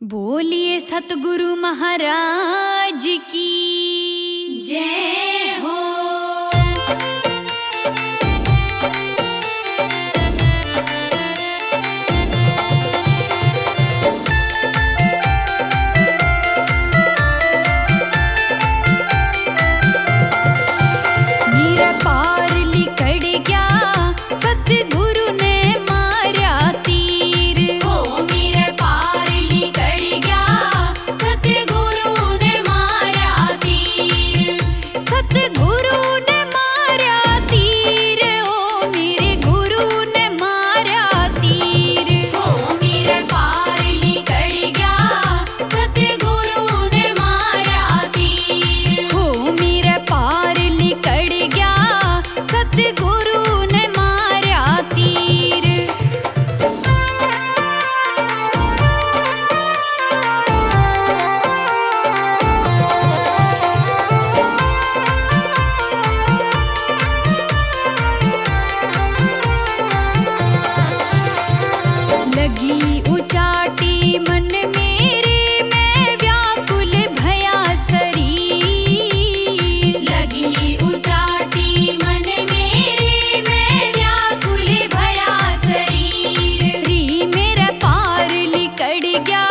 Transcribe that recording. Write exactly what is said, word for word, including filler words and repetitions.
बोलिए सतगुरु महाराज की जय हो। मेरा पार लिकड़ गया सतगुरु ने मारा तीर। हो मेरा पार लिकड़ गया सतगुरु ने मारा तीर। सतगुरु ने मारा तीर। हो मेरे गुरु ने मारा तीर। हो मेरा पार लिकड़ गया सतगुरु ने मारा तीर। हो मेरा पार लिकड़ गया सतगुरु ने मारा तीर। लगी उचाटी मन मेरे मैं व्याकुल भया शरीर। लगी उचाटी मन मेरे मैं व्याकुल भया शरीर। री मेरा पार लिकड़ गया